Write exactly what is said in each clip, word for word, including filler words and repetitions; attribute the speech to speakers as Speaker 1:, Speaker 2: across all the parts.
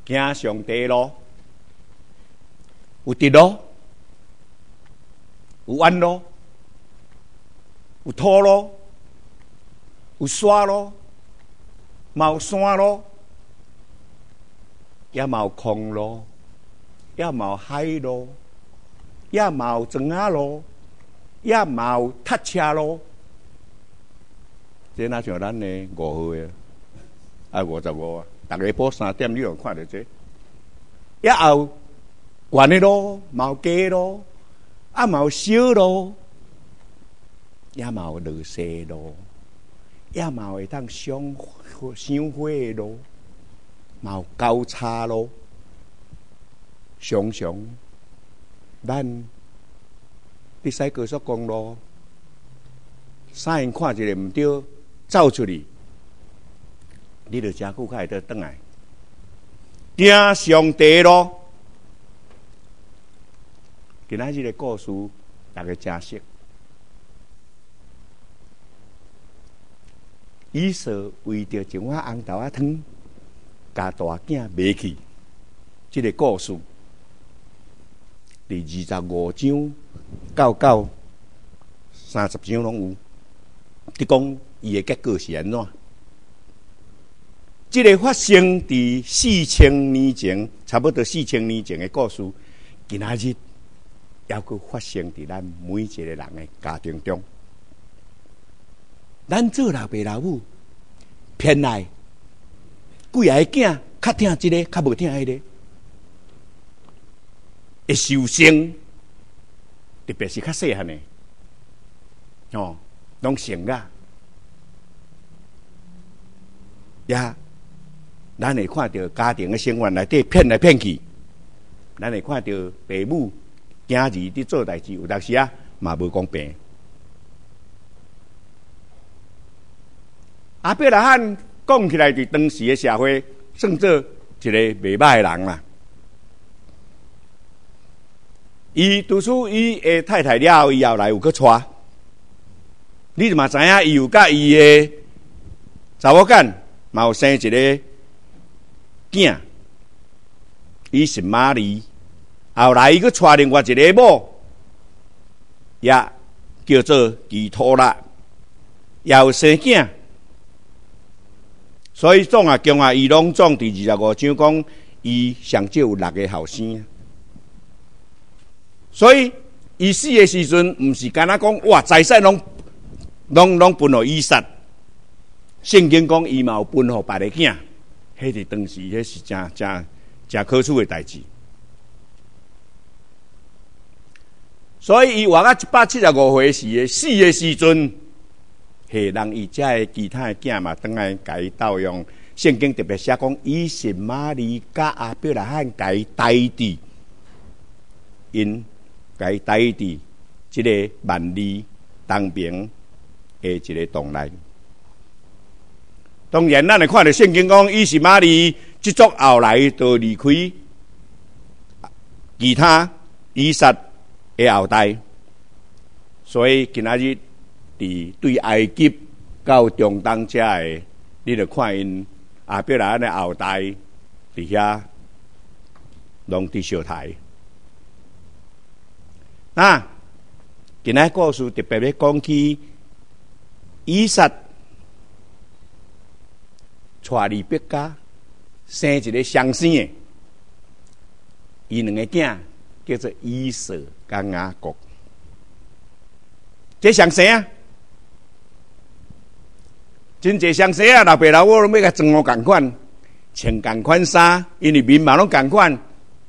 Speaker 1: 行上帝路，有直路，有弯路，有土路，有沙路，嘛有山路，也嘛有空路，也嘛有海路，也嘛有庄仔路，也嘛有踏车路。这哪像咱的五岁啊，啊五十五啊，逐个报三点，你就看到这。也有悬的路，嘛有低的路，啊嘛有小路，也嘛有落西路，也嘛有会当赏赏花的路，嘛有交叉路。常常，咱伫驶高速公路，啥人看一个唔对，走出去，你就真久才会得转来。行上帝路，今仔日个故事，大家真熟。以扫为着一碗红豆仔汤，甲大囝卖去，这个故事。第二十五章到到三十章拢有，你讲伊的结果是安怎？这个发生伫四千年前，差不多四千年前的故事，今仔日还佫发生伫咱每一个人的家庭中。咱做老爸老母，偏爱几个囝，较听这个，较无听迄个。会受伤，特别是较细汉的，哦，拢成啊，也咱会看到家庭的生活内底骗来骗去，咱会看到父母囝儿伫做代志，有当时啊嘛无公平。阿伯拉罕讲起来，伫当时的社会，算做一个袂歹的人啦。伊拄出伊的太太了后，伊后来有去娶。你嘛知影，伊有甲伊的查某囝嘛有生一个囝，伊是玛丽。后来伊去娶另外一个某，也叫做基托拉，也有生囝。所以总啊讲啊，伊拢总第二十五章讲，伊上少有六个后生。所以，伊死的时阵，毋是干那讲哇，财产拢拢拢分互以撒。圣经讲伊嘛有分互别个囝，迄是当时迄是真真真可耻的代志。所以伊活到一百七十五岁时，死的时阵，嘿，让伊遮的其他的囝嘛，倒来甲伊斗用。圣经特别写讲，伊是玛利甲阿伯拉罕甲伊代志，因。该带伫即个万里东边的一个洞内。当然，咱会看到圣经讲，伊是玛利即族后来就离开其他以撒的后代，所以今仔日伫对埃及到中东遮的，你著看因阿伯拉罕的后代伫遐拢伫烧台。啊，今仔故事特别要讲起以撒带利百加生一个双生的，伊两个囝叫做以扫甲雅各。这双生啊，真侪双生啊，老爸老母拢要甲装互共款，穿共款衫，因为面貌拢共款，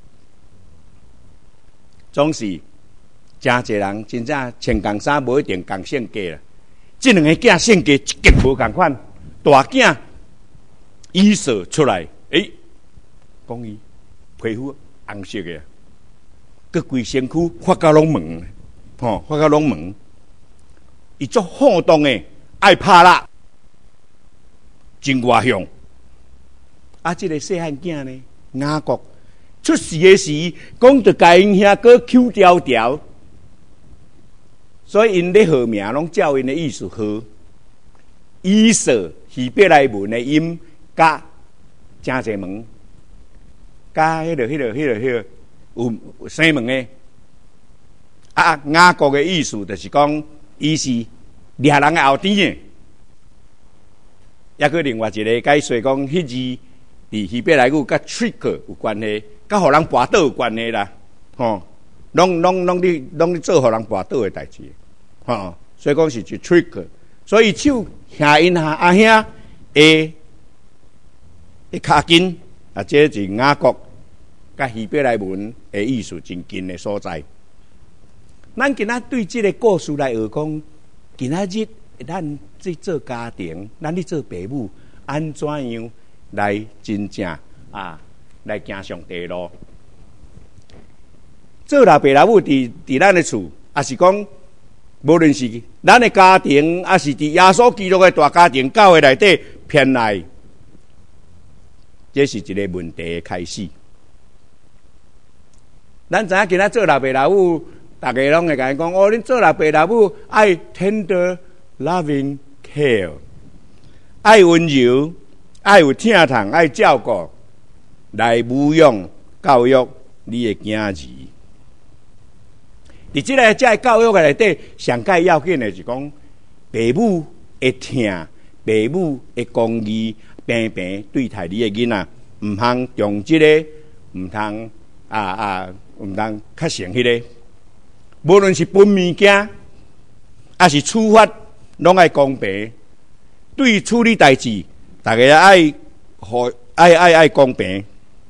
Speaker 1: 总是。真侪人真正穿共衫，无一定共性格啦。这两个囝性格一格无共款。大囝以扫出来，诶，讲伊皮肤红色的，佮规身躯发到拢毛，吼、哦，发到拢毛。伊足好动的，爱拍蜡，真外向。啊，这个细汉囝呢，雅各出世的时，讲着甲因遐个口条条。所以因咧号名拢照因的意思号，以扫希伯来文的音甲真侪门， 加迄个、迄个、迄个、迄个有生门的。啊，雅各的意思就是讲，伊是掠人的后天的。抑个另外一个解说讲，迄字伫希伯来语甲 trick 有关系，甲互人跋倒有关系啦。吼，拢拢拢你拢你做互人跋倒的代志，吼，所以讲是一 trick。所以手兄因下阿兄的的骹筋啊，这是雅各甲希伯来文的意思真近的所在。咱今仔对这个故事来学讲，今仔日咱去做家庭，咱去做父母，安怎样来真正啊来行上帝路？做老爸老母伫伫咱的厝，也是讲，无论是咱的家庭，还是伫耶稣基督的大家庭教会内底偏爱，这是一个问题的开始。咱知影今仔做老爸老母，大家拢会甲伊讲：哦，恁做老爸老母爱 tender loving care， 爱温柔，爱有疼痛，爱照顾，来抚养教育你的囝儿。伫即个在教育内底，上界要紧的是讲，父母会疼，父母会公义，平平对待你的囡仔，毋通用即个，毋通啊啊，毋通较成迄个。无论是分物件，还是处罚，拢爱公平。对于处理代志，大家爱互爱爱爱公平。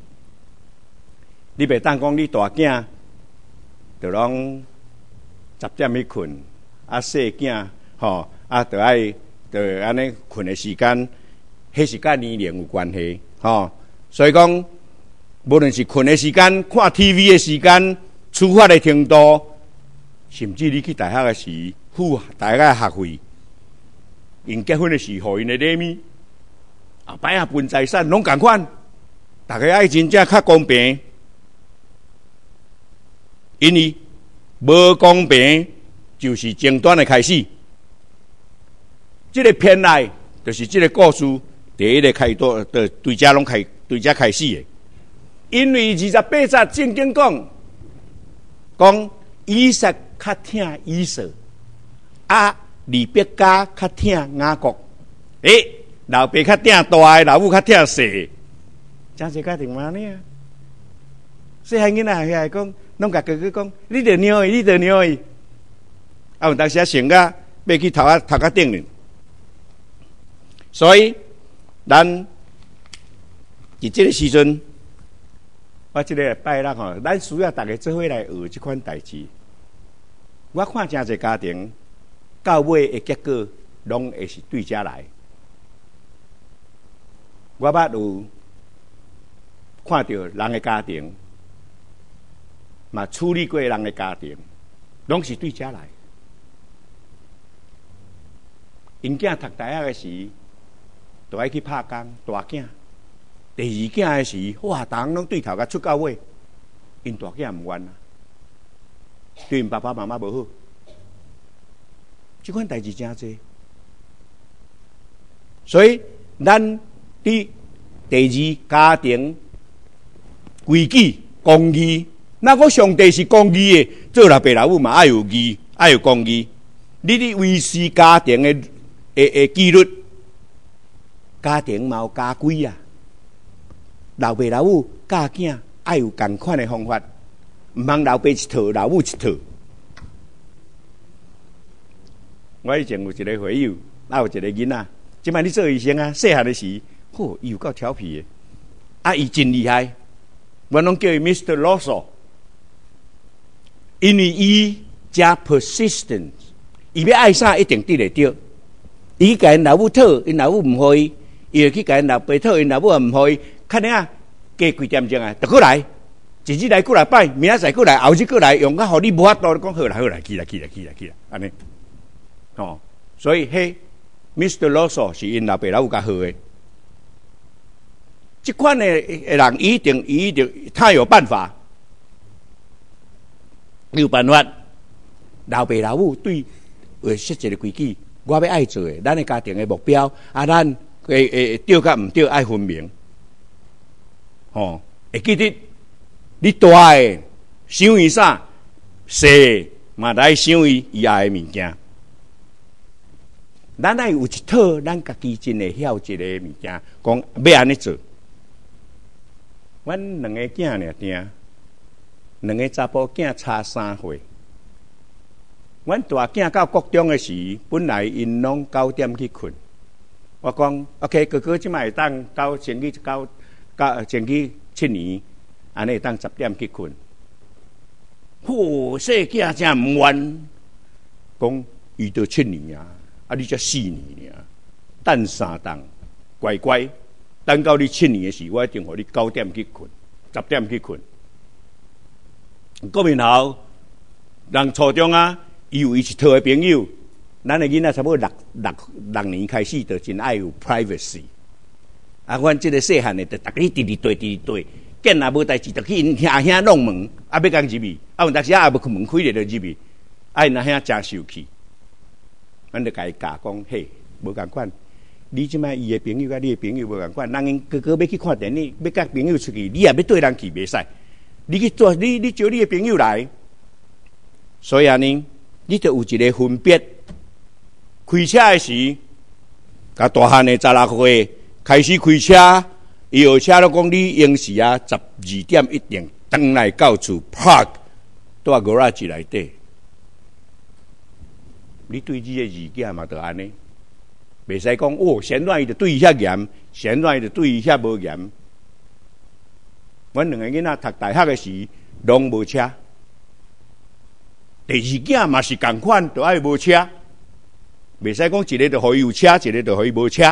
Speaker 1: 你袂当讲你大囝，就拢十点去困，啊细囝吼啊，就爱就安尼困的时间，迄是甲年龄有关系吼。所以讲，无论是困的时间、看 T V 的时间、处罚的程度，甚至你去大学的时付大学的学费，因结婚的时互因的礼物，后摆啊分财产拢共款，大家爱真正较公平。因为无公平就是争端的开始。这个偏爱就是这个故事第一个开端，对对家拢开对家开始的。因为二十八节圣经讲，讲以撒较疼以扫，啊利百加较疼雅各。诶，老爸较疼大的，老母较疼小的，真是家庭嘛呢？细汉囡仔遐讲。拢甲哥哥讲，你着尿伊，你着尿伊。啊，有当时啊，成个要去头啊头壳顶哩。所以，咱伫这个时阵，我这个拜六吼，咱需要大家做伙来学这款代志。我看真侪家庭，到尾的结果，拢会是对家来。我捌有看到人的家庭。嘛，处理过人的家庭，拢是对家来。因囝读大学的时，就爱去拍工，大囝；第二囝的时，哇，逐人拢对头甲出到尾，因大囝毋愿啊，对因爸爸妈妈无好。这款代志真多，所以咱伫第二家庭规矩公义。那个上帝是公义的，做老爸老母嘛爱有义，爱有公义。你伫维持家庭的的的纪律，家庭嘛有家规啊。老爸老母教囝爱有共款的方法，毋通老爸一套，老母一套。我以前有一个会友，啊有一个囡仔，即摆你做医生啊，细汉的时，嚯，伊有够调皮的，啊伊真厉害，我拢叫伊 Mister Loso。因为伊加 persistent， 伊要爱啥一定得得到。伊甲因老母讨，因老母毋互伊，伊就去甲因老爸讨，因老母也毋互伊。看你啊，加几点钟啊，就过来，一日来过来拜，明仔载过来，后日过来，用到互你无法度，讲好啦好啦，去啦去啦去啦去啦，安尼。哦，所以嘿 ，Mister Loso 是因老爸老母较好诶。这款的人一定一定他有办法。有办法，老爸老母对会设一个规矩，我要爱做的，咱的家庭的目标，啊，咱诶诶对甲毋对爱分明，吼、哦， 会记得你大诶想伊啥，细嘛来想伊以后的物件。咱爱有一套，咱家己真会晓一个物件，讲要安尼做。阮两个囝尔定，两个查甫囝差三岁。阮大囝到国中的时，本来因拢九点去困。我讲 ，OK， 哥哥即摆会当到前去到到前去七年，安尼会当十点去困。嚯，细囝真毋愿，讲伊到七年啊，啊你才四年尔，等三档，乖乖，等到你七年的时，我一定互你九点去困，十点去困。国民后，人初中啊。伊有伊一套的朋友，咱的囡仔差不多六六六年开始，就真爱有 privacy。啊，阮即个细汉的，就逐日直直对直直对，见也无代志，就去因兄兄弄门，啊要讲入去，啊有当时啊也无去门开咧，就入去，啊因阿兄真受气，阮就甲伊教讲，嘿，无共款，你即摆伊的朋友甲你的朋友无共款，人因哥哥要去看电影，要甲朋友出去，你也要对人去袂使，你去做，你你招你的朋友来，所以安尼。你就有一个分别，开车的时，甲大汉的十六岁开始开车，伊学车都讲你应时啊，十二点一定登来到厝 park， 在 garage 内底。你对你的二囝嘛，就安尼，袂使讲哦，先软伊就对伊遐严，先软伊就对伊遐无严。阮两个囡仔读大学的时，拢无车。第二囝嘛是共款，就爱无车，袂使讲一个就互伊有车，一个就互伊无车。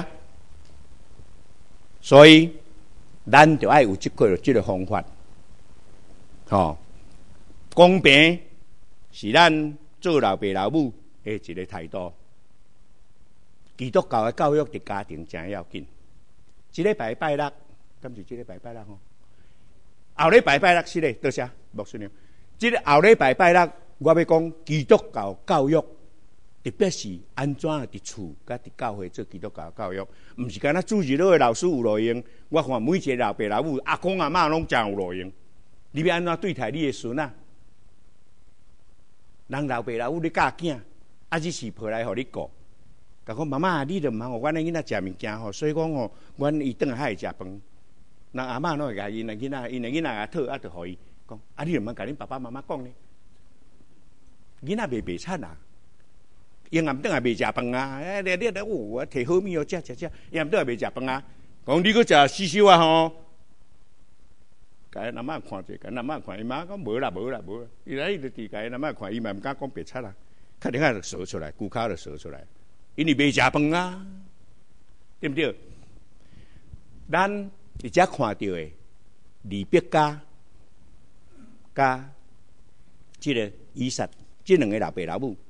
Speaker 1: 所以，咱就爱有即个即个方法，吼、哦，公平是咱做老爸老母的一个态度。基督教的教育伫家庭真要紧。一礼拜拜六，敢是一礼拜拜六吼？后礼拜拜六是咧，多谢牧师娘。即个后礼拜拜六。我要讲基督教教育，特别是安怎伫厝甲伫教会做基督教教育，毋是干那主日的老师有路用。我看每一个老爸老母、阿公阿嬷拢真有路用。你要安怎对待你的孙啊？人老爸老母咧教囝，啊，只是抱来互你顾。甲讲妈妈，你著毋通互阮的囡仔食物件吼，所以讲吼，阮伊顿下还会食饭。人阿嬷拢会甲因的囡仔，因的囡仔也讨，啊，著互伊讲，啊，你著毋通甲恁爸爸妈妈讲呢？囡仔袂袂惨啊，因暗顿也袂食饭啊！哎，你你我摕好物哦，食食食，因暗顿也袂食饭啊。讲你佫食死烧啊吼！甲因阿嬷看者，甲因阿嬷看，伊妈讲无啦无啦无啦，伊来伊就伫甲因阿嬷看，伊嘛毋敢讲白贼啦，肯定啊就说出来，骨骹就说出来，因为袂食饭啊，对不对？咱伫遮看到的李伯家加即个以撒。这两个老爸老母，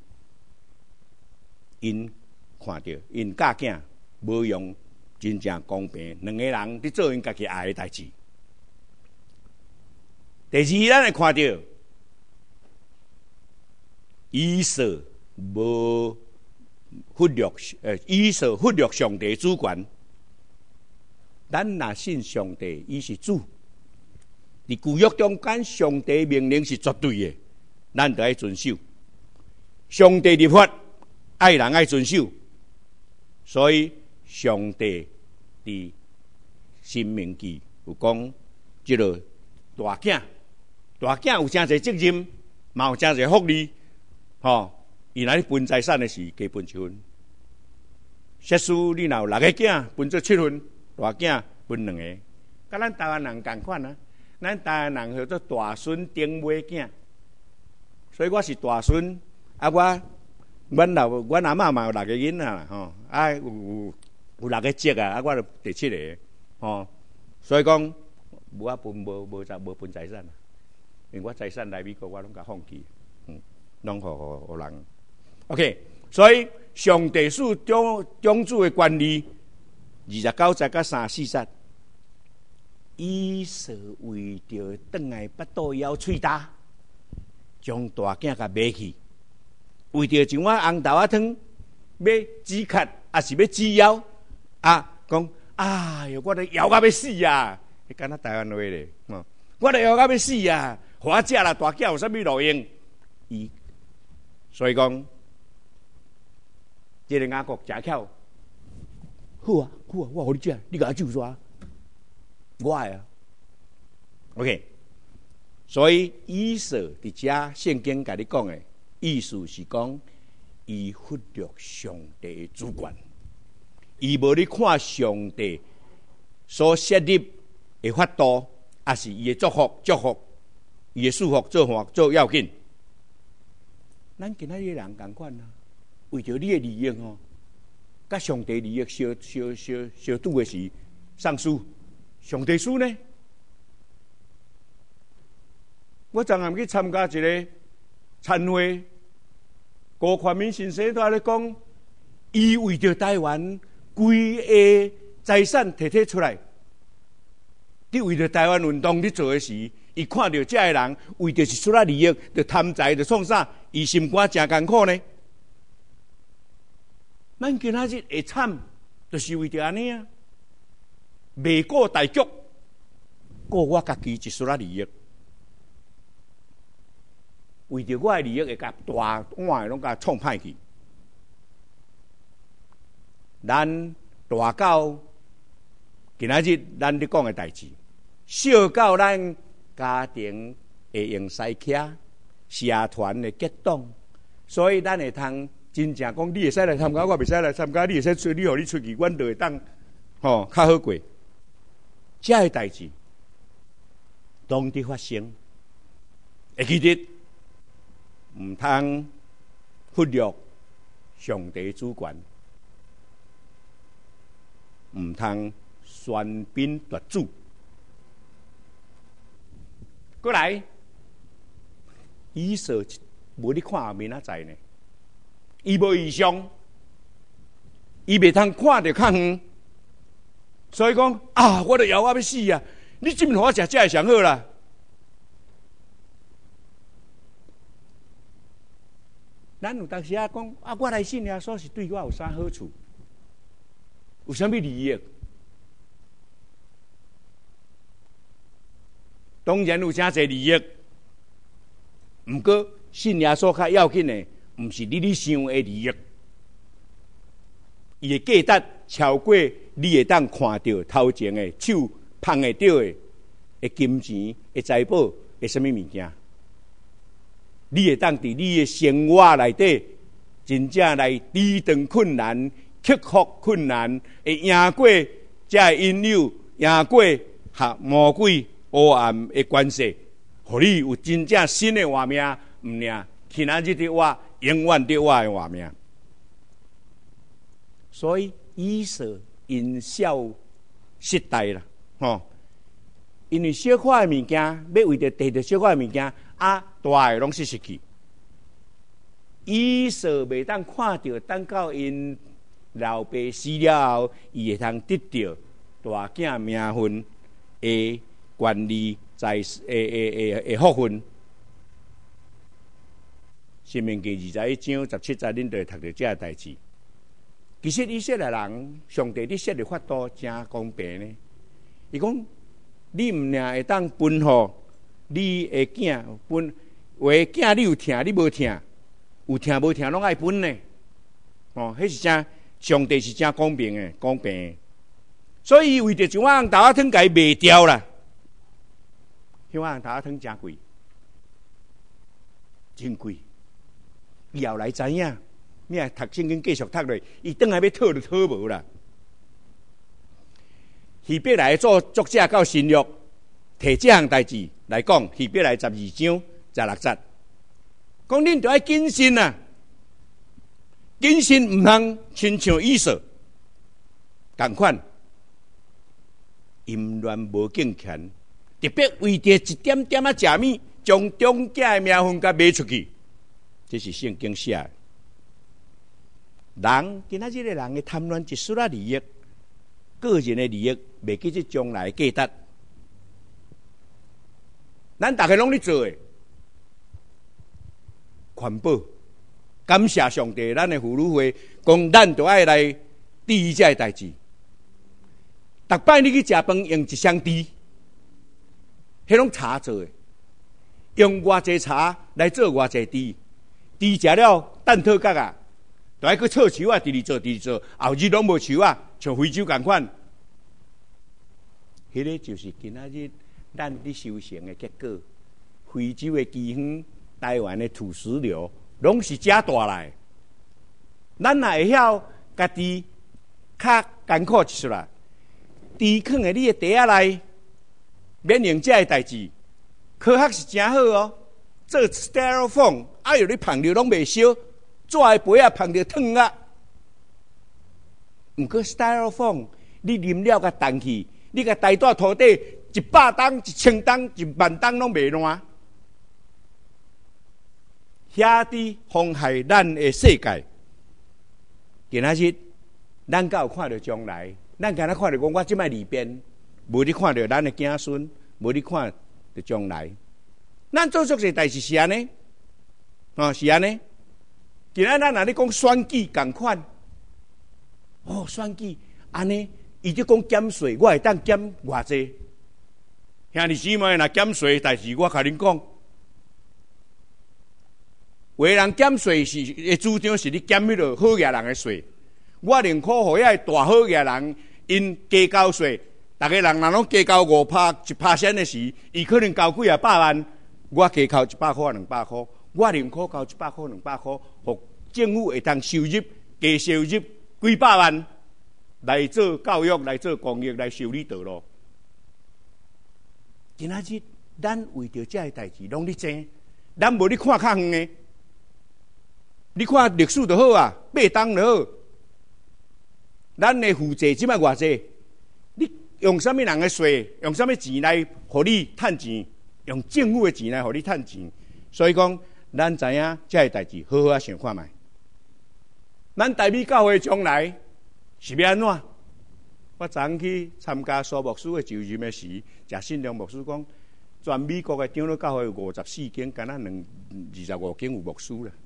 Speaker 1: 因看到因教囝无用真正公平，两个人伫做因家己爱的代志。第二，咱会看到以色无忽略，呃，以色忽略上帝主权。咱若信上帝，伊是主，伫旧约中间，上帝命令是绝对的。咱就爱遵守上帝立法，爱人爱遵守。所以上帝伫申命记有讲，即个大囝，大囝有真侪责任，嘛有真侪福利，吼、哦。伊若咧分财产的时，加分七分。设施你若有六个囝，分做七分，大囝分两个，甲咱台湾人共款啊。咱台湾人叫做大孙顶尾囝。所以我是大孙，啊我，阮老阮阿嬷嘛有六个囡仔吼，啊有有有六个姐啊，啊我就第七个，吼，所以讲无啊分无无财无分财产，因为我财产来美国我拢甲放弃，嗯，拢互互互人。OK， 所以上帝属种种子的管理，二十九节甲三十四节，以色为着转来巴肚枵喙焦。将大囝甲买去，为着一碗红豆仔汤，要止咳，还是要止枵？啊，讲哎哟，我都枵到要死啊！ 你敢若台湾话咧，哦，我都要到要死啊！互我食啦，大囝有啥物路用？伊所以讲，这个雅各真巧，好啊，好啊，我互你食，你甲我救煞，我爱啊。OK， 所以以色伫遮圣经甲你讲的意思是讲，伊忽略上帝的主权，伊无咧看上帝所设立的法度，也是伊的祝福、祝福，伊的祝福做法做要紧。咱今仔日人共款啊，为着你的利益吼，甲上帝利益相相相相拄的是上输，上帝输呢？我昨暗去参加一个餐会，郭宽民先生在咧讲，伊为着台湾规个财产摕摕出来，你为着台湾运动你做的时，伊看到这个人为着是出来利益，就贪财就创啥，伊心肝真艰苦呢。咱今仔日会惨，就是为着安尼啊，未顾大局，顾我家己一出来利益。为着我的利益，会甲大碗的拢甲创歹去。咱大到今仔日咱咧讲的代志，小到咱家庭会用西徛、社团的结党，所以咱会通真正讲，你会使来参加，我袂使来参加，你会使出，你互你出去，阮就会当吼较好过。这个代志当伫发生，会记得。唔通忽略上帝主权，唔通喧宾夺主。过来，以色无你看后面仔载呢？伊无异象，伊袂通看着较远，所以讲啊，我都要我要死啊！你今互我食，这会上好啦。咱有当时啊讲啊，我来信耶稣是对我有啥好处？有啥物利益？当然有真侪利益，毋过信耶稣较要紧的，毋是你你想的利益，伊的价值超过你会当看到头前的手碰会到的的金钱、的财宝、的什么物件。你会当伫你的生活内底，真正来抵挡困难、克服困难，会赢过这个引诱，赢过和魔鬼黑暗的关系，互你有真正新的画面，毋领今仔日的我，永远的我的画面。所以以色因小失代啦，吼，因为小块的物件，要为着得到小块的物件。啊，大个拢是失去。以色袂当看到，等到因老爸死了后，伊会通得到大囝名分的权利、财诶诶诶诶福分。申命记二十一章十七节，恁就会读到这个代志。其实以色列人，上帝你设立法度真公平呢。伊讲，你毋领会当分互。你的囝分，话囝你有疼，你无疼，有疼无疼拢爱分呢。哦，迄是真，上帝是真公平的，公平的。所以为着一碗红豆仔汤，甲伊卖掉啦。迄碗红豆仔汤真贵，真贵。以后来知影，你啊读圣经继续读落，伊等下要讨就讨无啦。希伯来作作者到新约。摕这项代志来讲，希伯来十二章十六节，讲恁着爱谨慎啊，谨慎毋通亲像以色同款，淫乱无敬虔，特别为着一点点啊食物，将中间的名分甲卖出去，这是圣经写的。人今仔日的人的贪恋一丝仔利益，个人的利益，袂记即将来的价值。咱大家拢咧做诶，环保，感谢上帝，咱的妇女会讲，咱就爱来注意这个代志。逐摆你去食饭用一双箸， 迄种茶做的，用偌济茶来做偌济猪，猪食了蛋讨角啊，就爱去错树啊，直直做，直直做，后日拢无树啊，像非洲共款。迄个就是今仔日咱咧修行的结果。非洲的饥荒，台湾的土石流，拢是遮大来。咱若会晓家己较艰苦一出来，猪囥在你的地仔内，免用遮的代志。科学是真好哦，做 styrofoam， 哎呦，你碰着拢袂烧，纸的杯啊碰着烫啊。毋过 styrofoam， 你啉了甲弹去，你甲带到土地一百吨、一千吨、一万吨拢袂烂。遐伫妨害咱的世界。今仔日，咱敢有看到将来？咱敢若看到讲，我即摆里边，无你看到咱的子孙，无你看到将来。咱做足些代志是安尼，哦是安尼。今仔咱若咧讲选举共款，哦选举安尼，伊就讲减税，我会当减偌济。兄弟姊妹，若减税代志，我甲恁讲。为人减税是的主张是你减迄落好野人的税，我宁可互遐大好野人因加交税，逐个人若拢加交五拍一拍仙的时，伊可能交几啊百万，我加交一百块两百块，我宁可交一百块两百块，互政府会当收入加收入几百万来做教育、来做公益、来修理道路。今仔日咱为着这个代志拢咧争，咱无咧看较远的。你看历史就好啊，八当就好。咱的负债即摆偌济？你用什么人的税？用什么钱来互你趁钱？用政府的钱来互你趁钱。所以讲，咱知影这个代志，好好啊想看卖。咱台美教会将来是要安怎？我昨昏去参加苏牧师的就任的时，食信良牧师讲，全美国的长老教会有五十四间，敢若两二十五间有牧师啦。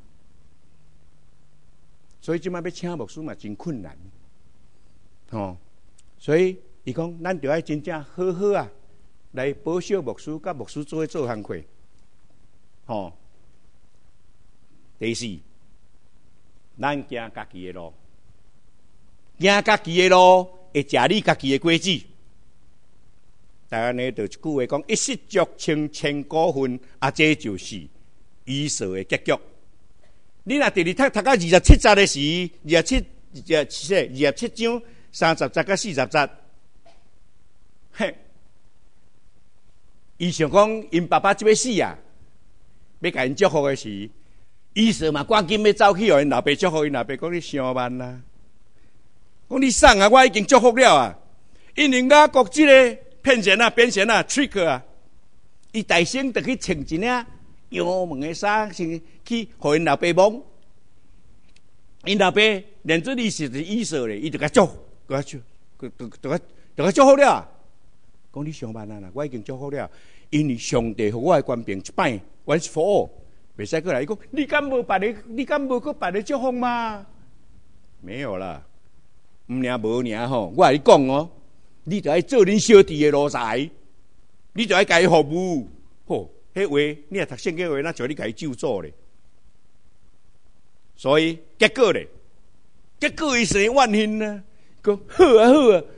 Speaker 1: 所以即摆要请牧师嘛真困难，吼、哦！所以伊讲，咱着爱真正好好啊，来保守牧师，甲牧师做伙做工课，吼、哦。第四，咱行家己的路，行家己的路会食你家己的果子。台湾呢，就一句话讲：一失足成千古恨，啊，这就是以扫的结局。你若第二读读到二十七节的时，二十七、二十七、二十七章三十节到四十节，嘿，伊想讲因爸爸即要死啊，要甲因祝福的时，以扫嘛赶紧要走去，互因老爸祝福，因老爸讲你伤慢啦，讲你送啊，我已经祝福了啊，因为雅各即个骗钱啊、变钱啊、trick 啊，伊大声就去穿一领羊毛的衫，先去互因老爸摸。因老爸连做你是以扫咧，伊就甲祝，甲祝，就就就就甲祝福了。讲你上班啊啦，我已经祝福了，因为上帝互我的官兵一摆 once for all， 袂使过来。伊讲你敢无别个，你敢无搁别个祝福吗？没有啦，毋尔无尔吼，我甲你讲哦，你着爱做恁小弟的奴才，你着爱甲伊服务，吼。迄话，你也读圣经话，那叫你家己救助咧。所以结果咧，结果伊生怨恨呢，讲好啊好啊，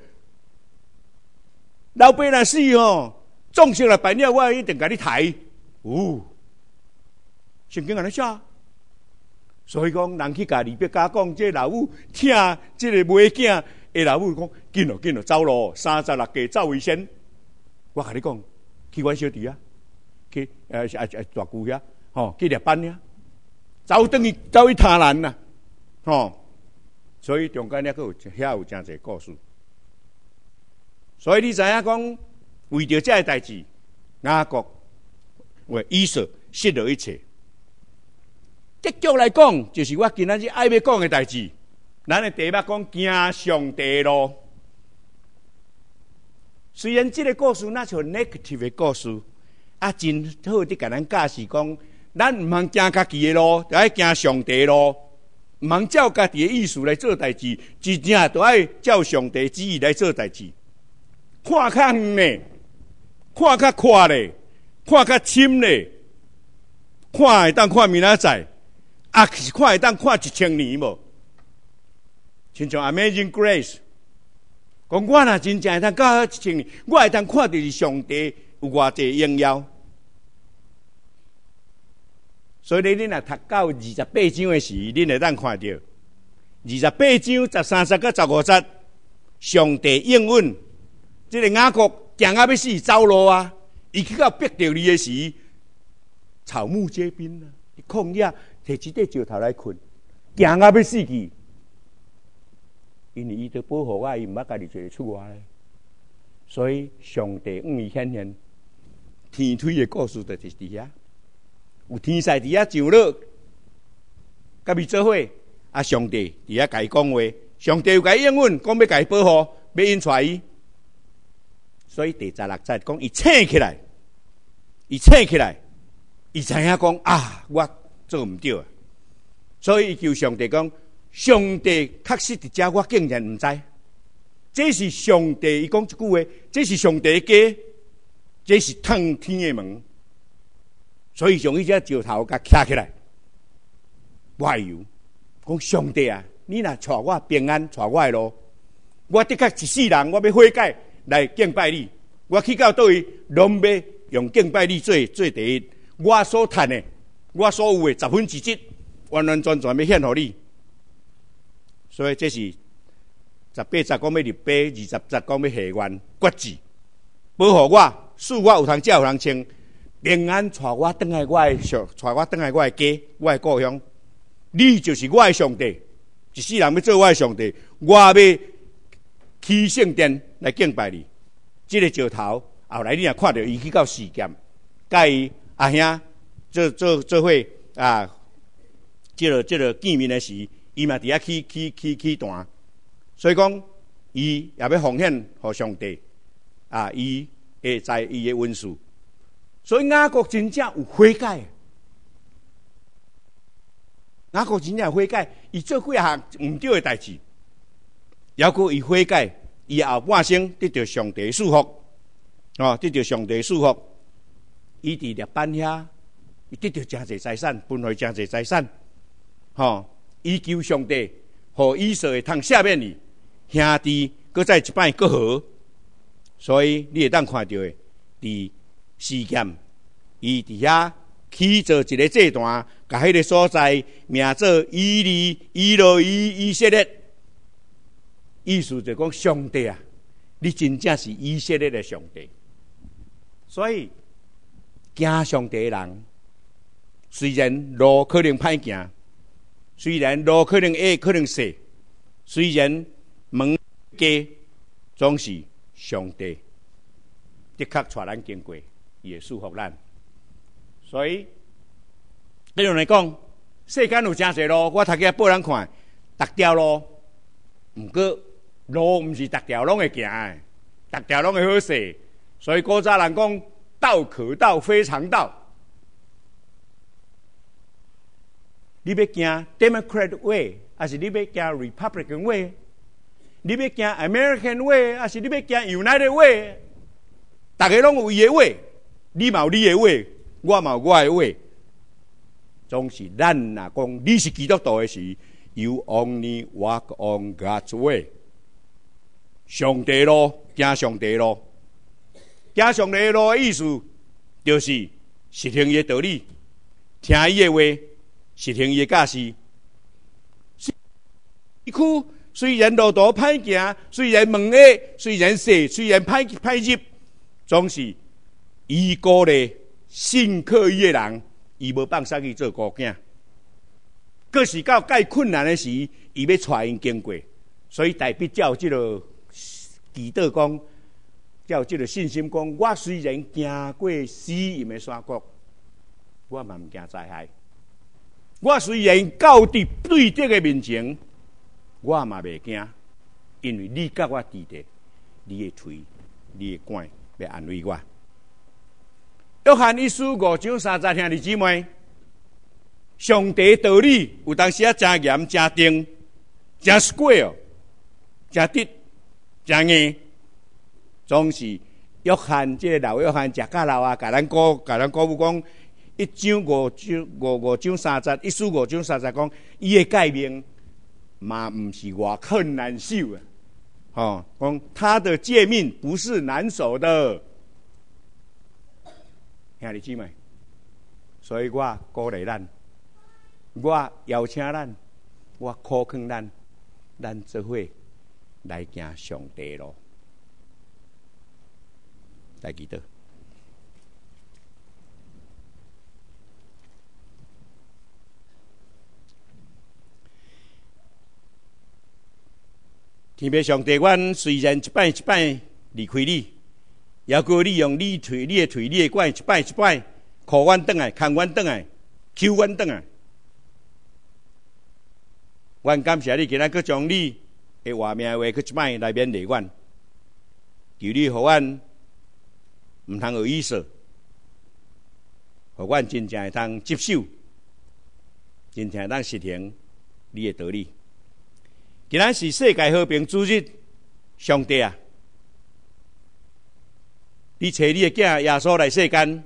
Speaker 1: 老爸若死吼，众生来办了，我一定甲你抬。哦，圣经安尼写，所以讲人去甲李伯家讲，这老母听这个媒囝的老母讲，紧咯紧咯走咯，三十六计走为先。我甲你讲，去阮小弟啊。去呃呃呃大舅遐，吼去猎班遐，走等于走去他人啦，吼，所以中间咧佫有遐有真侪故事。所以你知影讲，为着这个代志，雅各为以扫失了一切。结局来讲，就是我今仔日爱要讲的代志。咱的题目讲行上帝路，虽然这个故事那像 negative 的故事。啊，真好！伫甲咱教示讲，咱毋通行家己的路，就爱行上帝路，毋通照家己的意思来做代志，真正就爱照上帝旨意来做代志。看较远的， 看较快咧，看较深咧，看会当看明仔载，啊是看会当看一千年无？亲像 Amazing Grace， 讲我若真正会当到一千年，我会当看到是上帝有偌济荣耀。所以你若读到二十八章的时，你会当看到二十八章十三节到十五节，上帝应允，这个雅各惊到要死，走路啊！伊去到逼着你的时，草木皆兵啊！旷野摕一块石头来困，惊到要死去。因为伊在保护我，伊毋捌家己一个厝外咧，所以上帝向伊显现，天推的故事就是伫遐，有天使伫遐上落，甲伊做伙，啊！上帝伫遐甲伊讲话，上帝又甲伊应允，讲要甲伊保护，要引带伊。所以第十六节讲，伊醒起来，伊醒起来，伊知影讲啊，我做毋对啊，所以伊求上帝讲。上帝确实伫遮，我竟然毋知。这是上帝，伊讲一句话，这是上帝的家，这是通天的门。所以从伊只石头甲徛起来，我有讲上帝啊，你若带我平安，带我的路，我的确一世人，我要悔改来敬拜你。我去到倒位，拢要用敬拜你做做第一。我所赚的，我所有的十分之一，完完全全要献给你。所以这是十八节讲要立碑，二十节讲要下愿决志，保护我，使我有通食有通穿，平安带我回来我的上，带我回来我的家，我的故乡。你就是我的上帝，一世人要做我的上帝，我要起圣殿来敬拜你。这个石头后来你若看到伊去到示剑，甲伊阿兄做做做伙啊，这个这个见面的时。伊嘛伫遐起起起起弹，所以讲伊也要奉献互上帝啊！伊会在伊的温书，所以雅各真正有悔改。雅各真正有悔改，伊做几项毋对的代志，犹过伊悔改，伊后半生得到上帝的祝福，哦，得到上帝的祝福。伊伫列班遐，伊得到真侪财产，分配真侪财产，吼、哦。伊求上帝，互以色会通赦免伊兄弟，搁再一摆搁好，所以你会当看到的，伫示剑，伊伫遐起做一个祭坛，甲迄个所在名做以利以罗以以色列，意思就讲上帝啊，你真正是以色列的上帝。所以惊上帝的人，虽然路可能歹行。虽然路可能矮，可能细，虽然门低，总是上帝的确带咱经过，也祝福咱。所以，对人来讲，世间有真侪路，我头家报人看，逐条路，毋过路毋是逐条拢会行的，逐条拢会好势。所以古早人讲，道可道，非常道。你要行 Democrat way， 还是你要行 Republican way？ 你要行 American way， 还是你要行 United way？ 大家拢有伊的 way， 你嘛有你的 way， 我嘛有我的 way。总是咱若讲你是基督徒的时 ，You only walk on God's way。上帝路，行上帝路，行上帝路的意思就是实行伊的道理，听伊的话。实行伊的教示，市区虽然路途歹行，虽然门矮，虽然细，虽然歹歹入，总是伊鼓励信靠伊的人，伊无放杀去做孤囝。可是到介困难的时，伊要带因经过，所以大必照这个祈祷讲，照这个信心讲，我虽然行过死荫的山谷，我嘛毋惊灾害。我虽然到伫对敌的面前，我嘛袂惊，因为你甲我伫地，你的腿、你的管要安慰我。约翰一书五章三十兄弟姊妹，上帝道理有当时啊真严、真定、真 square、真直、真硬，总是约翰，即、这个老约翰食甲老啊，甲咱鼓，甲咱鼓舞讲，一章五章五五章三十，一书五章三十讲，伊的诫命嘛，毋是偌困难守啊。哦，讲他的诫命不是难守的，兄弟姊妹，所以我鼓励咱，我邀请咱，我考劝咱，咱做伙来行上帝路，来祈祷。天父上帝，阮虽然一摆一摆离开你，也过你用你腿、你的腿、你的拐，一摆一摆，靠阮转来，牵阮转来，求阮转来。阮感谢你，今仔佫将你的话命话佫一摆来勉励阮，求你互阮毋通有意思，互阮真正会通接受，真正会通实行你的道理。今仔是世界和平主日，上帝啊！你找你的囝耶稣来世间，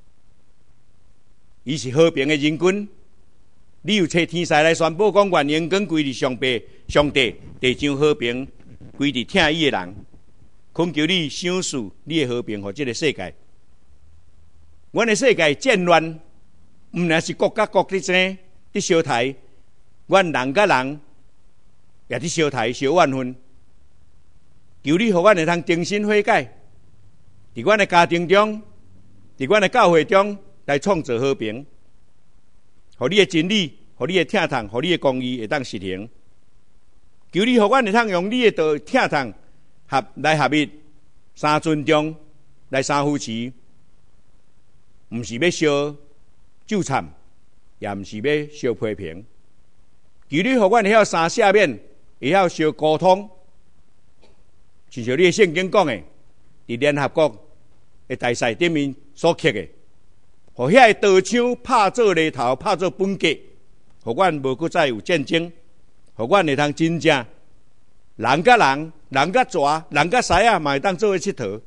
Speaker 1: 伊是和平的人君。你又找天使来宣布讲，愿荣光归伫上帝，上帝地上和平归伫听伊的人。恳求你赏赐你的和平，互这个世界。阮的世界战乱，毋然是国甲国之争伫相杀，阮人甲人。也伫相杀相怨恨，求你互阮会通重新悔改，伫阮的家庭中，伫阮的教会中来创造和平，互你的真理，互你的听从，互你的公义会当实行。求你互阮会通用你的道听从合来合一，三尊重来三扶持，毋是要烧纠缠，也毋是要烧批评。求你互阮会晓三赦免。会晓相沟通，亲像你的圣经讲的，伫联合国的大赛顶面所刻的，互遐个刀枪拍做犁头，拍做本格，互阮无搁再有战争，互阮会通真正人甲人、人甲蛇、人甲狮啊，嘛会当做伙佚佗。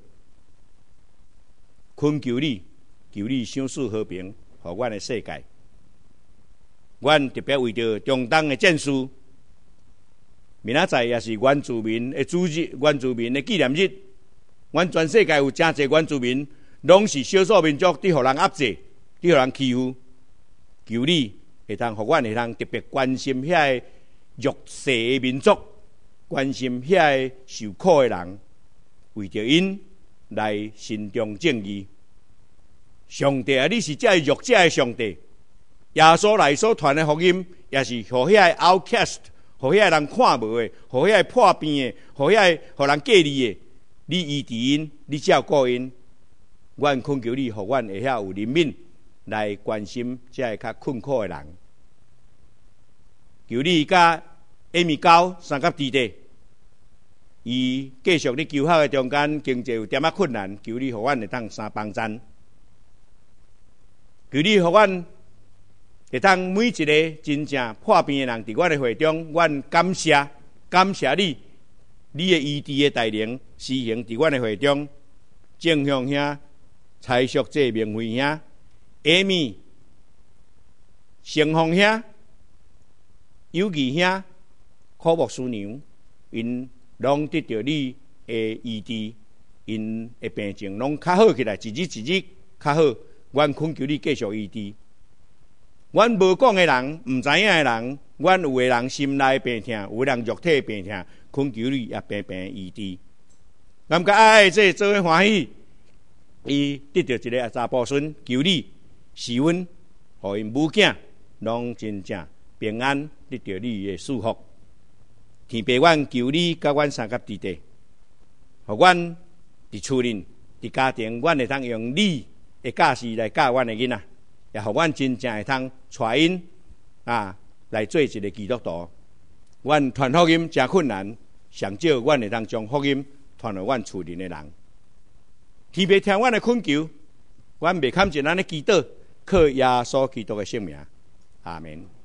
Speaker 1: 恳求你，求你赏赐和平，互阮的世界。阮特别为着中东的战事。明仔载也是原住民的主日，原住民的纪念日。阮全世界有真侪原住民，拢是少数民族，伫互人压制，伫互人欺负。求你会通，互阮会通特别关心遐个弱势的民族，关心遐个受苦的人，为着因来伸张正义。上帝啊，你是遮弱者的上帝。耶稣来所传的福音，也是互遐个 outcast。互遐人看无的，互遐破病的，互遐互人隔离的，你医治因，你照顾因。阮恳求你，互阮会晓有怜悯来关心这个较困苦的人。求你甲艾米高三甲弟弟，伊继续伫求学的中间经济有点仔困难，求你互阮会当三帮赞。求你互阮。会当每一个真正破病的人，伫阮的会中，阮感谢感谢你，你的医治的带领施行伫阮的会中。正向兄、财叔这明慧兄、艾米、成凤兄、友谊兄、苦木师娘，因拢得到你的医治，因的病情拢较好起来，一日一日较好。阮恳求你继续医治。阮无讲的人，毋知影的人，阮有的人心内病痛，有的人肉体病痛，恳求你也平平医治。感觉爱爱这做伙欢喜，伊得到一个查甫孙，求你赐阮，互因母囝拢真正平安，得到你的祝福。天父，阮求你甲阮三甲弟弟，互阮伫厝里、伫家庭，阮会当用你的教示来教阮的囡仔。也互阮真正会通带因啊来做一个基督徒。阮传福音真困难，上少阮会当将福音传互阮厝里的人。天父听阮的恳求，阮袂堪一咱的祈祷，靠耶稣基督的圣名，阿门。